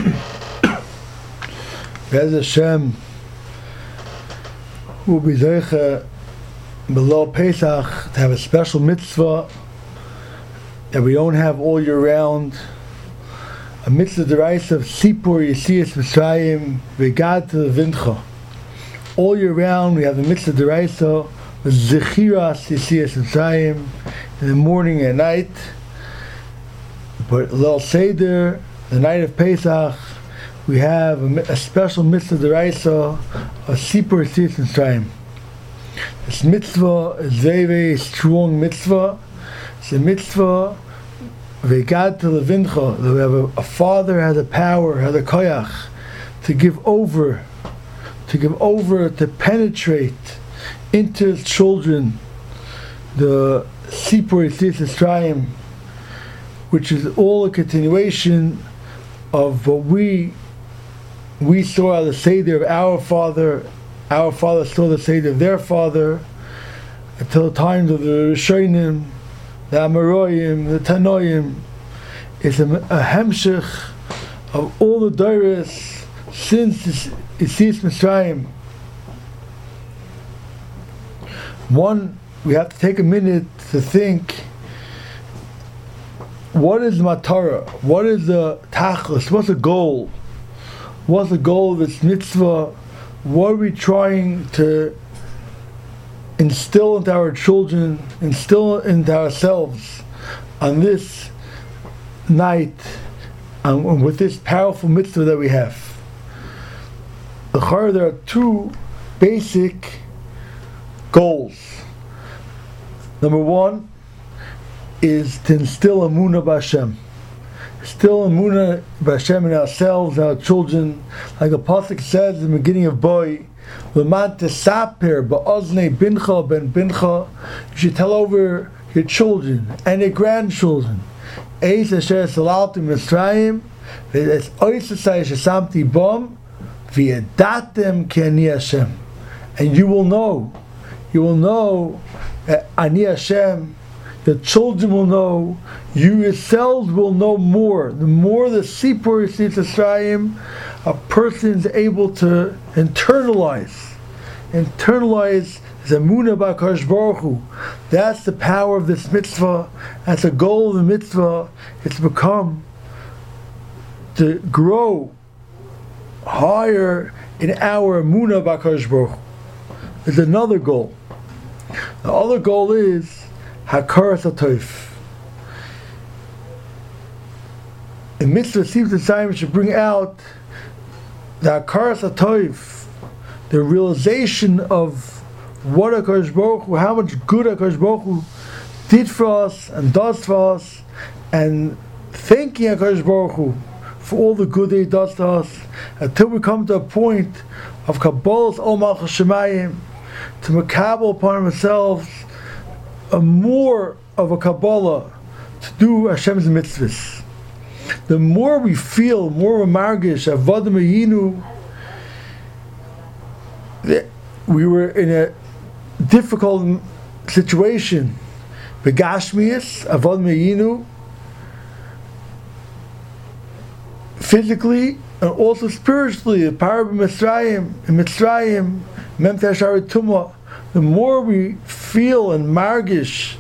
Bez Hashem will be zeicha below Pesach to have a special mitzvah that we don't have all year round. A mitzvah deraisa of Sipur Yesias Mitzrayim V'gad to the Vincha. All year round we have the mitzvah deraisa with Zechiras Yesias Mitzrayim in the morning and night. But Leil Seder, the night of Pesach, we have a special mitzvah deraisa of Sipur Yesias Mitzrayim. This mitzvah is very, very strong mitzvah. It's a mitzvah V'gad to levincha, that we have a father has a power, has a koyach to give over, to penetrate into his children the Sipur Yesias Mitzrayim, which is all a continuation of what we saw at the Seder of our father saw the Seder of their father, until the times of the Rishonim, the Amoraim, the Tanoim. It's a hemshech of all the Dores since Yesias Mitzrayim. One, we have to take a minute to think, what is Matara? What is the Tachlis? What's the goal? What's the goal of this mitzvah? What are we trying to instill into our children, instill into ourselves on this night, and with this powerful mitzvah that we have? There are two basic goals. Number one is to instill Emunah b'Hashem. Still Emunah b'Hashem in ourselves, our children. Like the pasuk says in the beginning of Boy, L'man tesaper ba'oznei bincha ben bincha. You should tell over your children and your grandchildren. Eis asher salalti Mitzrayim, v'es ois asher shesamti bom, v'yedatem ki ani Hashem. And you will know that ani Hashem. The children will know, you yourselves will know more. The more the Sipur Yesias Mitzrayim, a person is able to internalize Emunah b'Hakadosh Baruch Hu. That's the power of this mitzvah. That's the goal of the mitzvah. It's to grow higher in our Emunah b'Hakadosh Baruch Hu. There's another goal. The other goal is Hakaras HaTov. The mitzvah Yesias Mitzrayim should bring out the Hakaras HaTov, the realization of what HaKadosh Baruch Hu, how much good HaKadosh Baruch Hu did for us and does for us, and thanking HaKadosh Baruch Hu for all the good that He does to us, until we come to a point of Kabbalah's Ol Malchus Shemayim, to makabel upon ourselves a more of a Kabbalah to do Hashem's mitzvahs. The more we feel, more of a margish, avodah me'inu, we were in a difficult situation. Begashmias, avodah me'inu, physically and also spiritually. The power of Mitzrayim, Mem Tashar Tumah. The more we feel and margish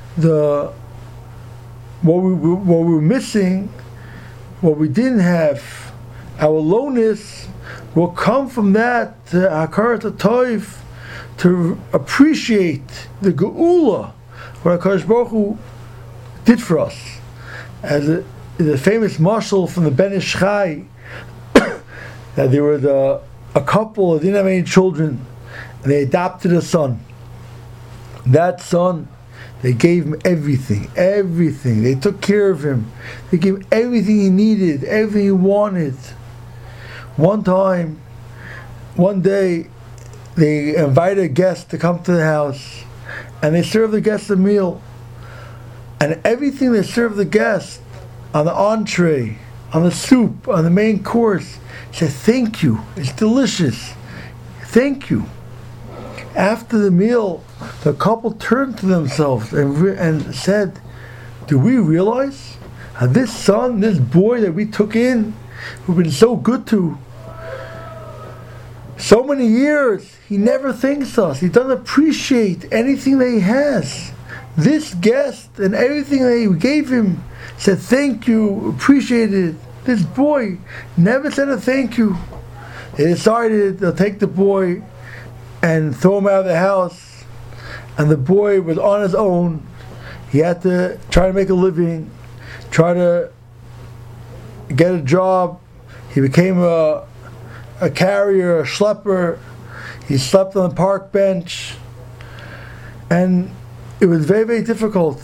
what we were missing, what we didn't have, our lowness will come from that Hakaras HaTov, to appreciate the Geula, what HaKadosh Baruch Hu did for us. As the famous mashal from the Ben Ish Chai, that there was a couple that didn't have any children, and they adopted a son. That son, they gave him everything. They took care of him. They gave him everything he needed, everything he wanted. One day, they invited a guest to come to the house, and they served the guest a meal. And everything they served the guest, on the entree, on the soup, on the main course, said, "Thank you, it's delicious. Thank you." After the meal, the couple turned to themselves and said, "Do we realize how this son, this boy that we took in, we've been so good to, so many years, he never thanks us. He doesn't appreciate anything that he has. This guest and everything that we gave him said thank you, appreciated. This boy never said a thank you. They decided they'll take the boy and throw him out of the house. And the boy was on his own. He had to try to make a living, try to get a job. He became a carrier, a schlepper. He slept on the park bench. And it was very, very difficult.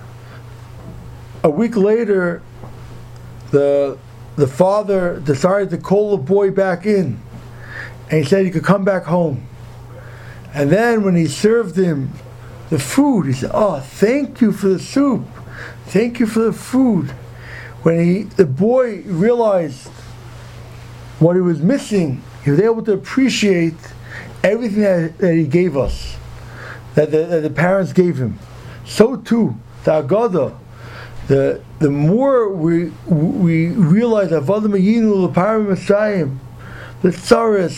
A week later, the father decided to call the boy back in. And he said he could come back home. And then when he served him the food, he said, "Oh, thank you for the soup. Thank you for the food." When the boy realized what he was missing, he was able to appreciate everything that he gave us, that the parents gave him. So too, the Agadah, the more we realize Avodah Mayinu, the Parim Mitzrayim, the tsaras,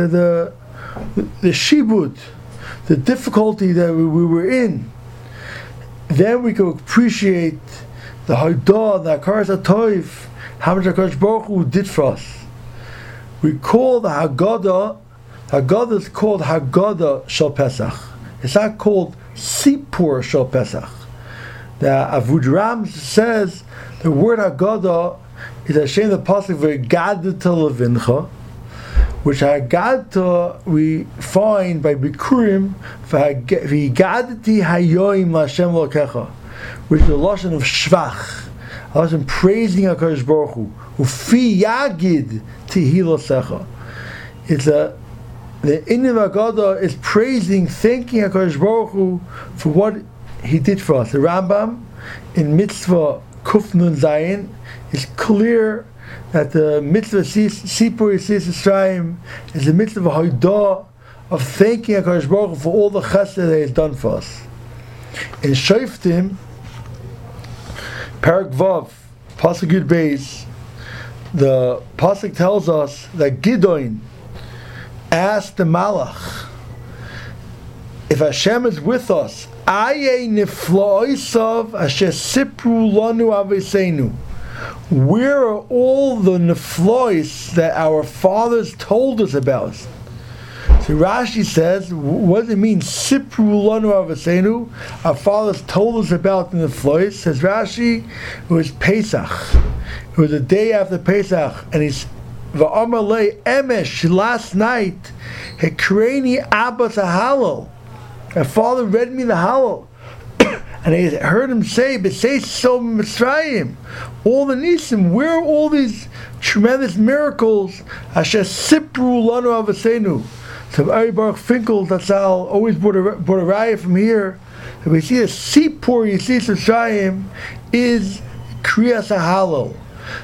the shibud, the difficulty that we were in, then we can appreciate the Haidah, the Hakaras HaTov, how much HaKadosh Baruch Hu did for us. We call the Haggadah is called Haggadah Shel Pesach. It's not called Sipur Shel Pesach. The Avudraham says the word Haggadah is Hashem the pasuk V'Gadata Levincha, which Haggadah we find by Bikurim V'Gadati Hayoim L'Hashem L'Kecha, which is the lashon of Shvach, a lashon praising HaKadosh Baruch Hu. Ufi Yagid Tihilosecha. It's the Inyan of Haggadah is praising, thanking HaKadosh Baruch Hu for what he did for us. The Rambam in Mitzvah Kuf Nun Zayin is clear that the Mitzvah Sipur Yitzias Mitzrayim is the Mitzvah of Haidah, of thanking HaKadosh Baruch Hu for all the chesed that he has done for us. In Shoftim, Parak Vav, Pasuk Yud Beis, the pasuk tells us that Gideon asked the Malach, if Hashem is with us, Aye nifla'osav asher sipru lanu aveseinu. Where are all the niflois that our fathers told us about? So Rashi says, what does it mean? Sipru lanu aveseinu. Our fathers told us about the niflois. Says Rashi, it was Pesach. It was the day after Pesach, and he's va'amar lei emesh, last night hekreni abbas halal. My father read me the Hallel, and I heard him say, "B'sei so Mitzrayim." All the nisim, where are all these tremendous miracles? Asher sipru lanu avasenu. So Ari Baruch Finkel, Tatzal, always brought a raya from here. And we see the Sipur Yitzias Mitzrayim is Kriyas HaHallel,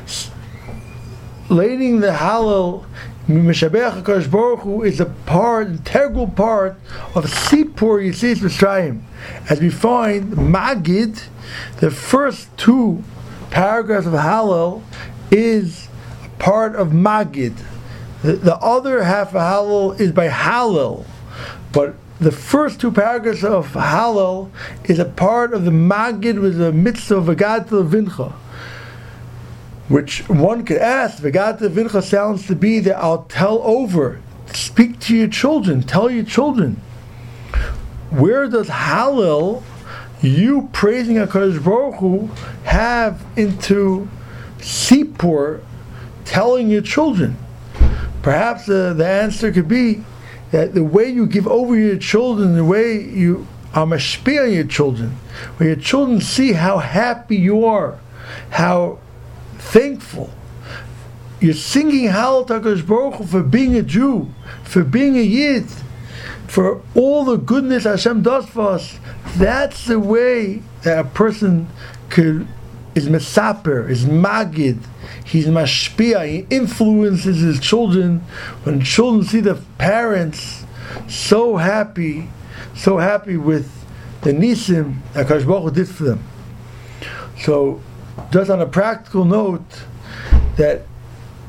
laying the Hallel. Mishabeach HaKadosh Baruch Hu is a integral part of Sipur Yitzias Mitzrayim. As we find, Magid, the first two paragraphs of Hallel, is a part of Magid. The other half of Hallel is by Hallel, but the first two paragraphs of Hallel is a part of the Magid with the mitzvah of V'Gadata Levincha. Which one could ask, V'Gadata Levincha sounds to be that I'll tell over, speak to your children, tell your children. Where does Hallel, you praising HaKadosh Baruch Hu, have into Sipur, telling your children? Perhaps the answer could be that the way you give over your children, the way you are mashpia on your children, when your children see how happy you are, how thankful. You're singing Hallel to HaKadosh Baruch Hu for being a Jew, for being a Yid, for all the goodness Hashem does for us. That's the way that a person is mesaper, is magid, he's mashpia, he influences his children. When children see the parents so happy with the nisim that HaKadosh Baruch Hu did for them. So, just on a practical note, that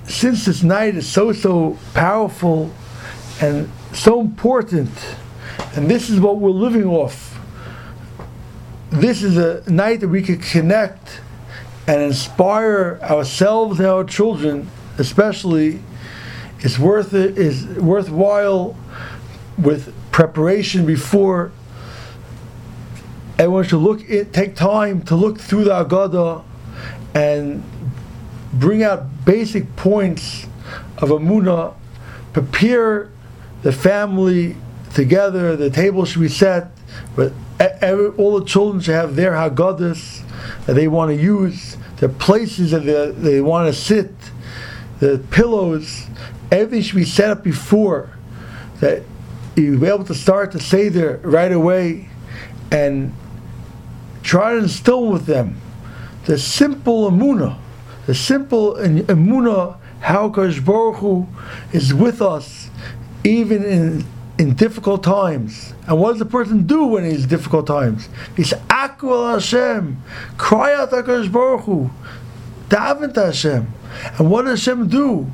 since this night is so powerful and so important, and this is what we're living off, this is a night that we could connect and inspire ourselves and our children, especially. It's worthwhile with preparation before. Everyone should take time to look through the Agadah and bring out basic points of Emunah, prepare the family together, the table should be set, but all the children should have their Haggadahs that they want to use, their places that they want to sit, the pillows, everything should be set up before, that you'll be able to start the Seder right away and try to instill with them the simple Emunah, how HaKadosh Baruch Hu is with us even in difficult times. And what does the person do when he's in difficult times? He says, Aku al Hashem, cry out to HaKadosh Baruch Hu, daven to Hashem. And what does Hashem do?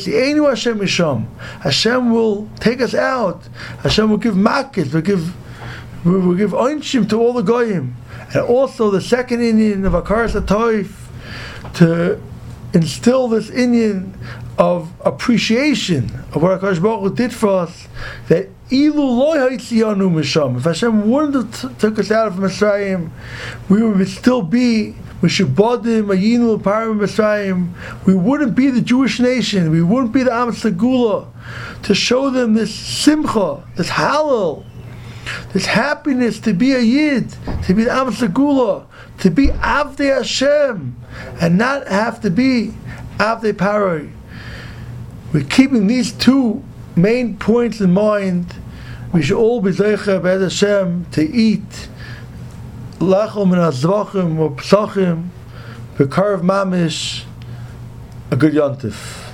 Hashem will take us out. Hashem will give makis, will give oinshim to all the goyim. And also the second inyan of Hakaras HaTov, to instill this inyan of appreciation of what HaKadosh Baruch Hu did for us, that ilu lo haitzianu misham, if Hashem wouldn't have took us out of Mitzrayim, we would still be Mishubadim, Ayinu, Parim, Mitzrayim. We wouldn't be the Jewish nation. We wouldn't be the Am Segula, to show them this simcha, this halal, this happiness to be a Yid, to be the Am Segula, to be Avdei Hashem, and not have to be Avdei Paroi. We're keeping these two main points in mind. We should all be Zeicha B'Ez Hashem to eat Lachol min hazvachim or psachim, b'karv mamish, a good yontif.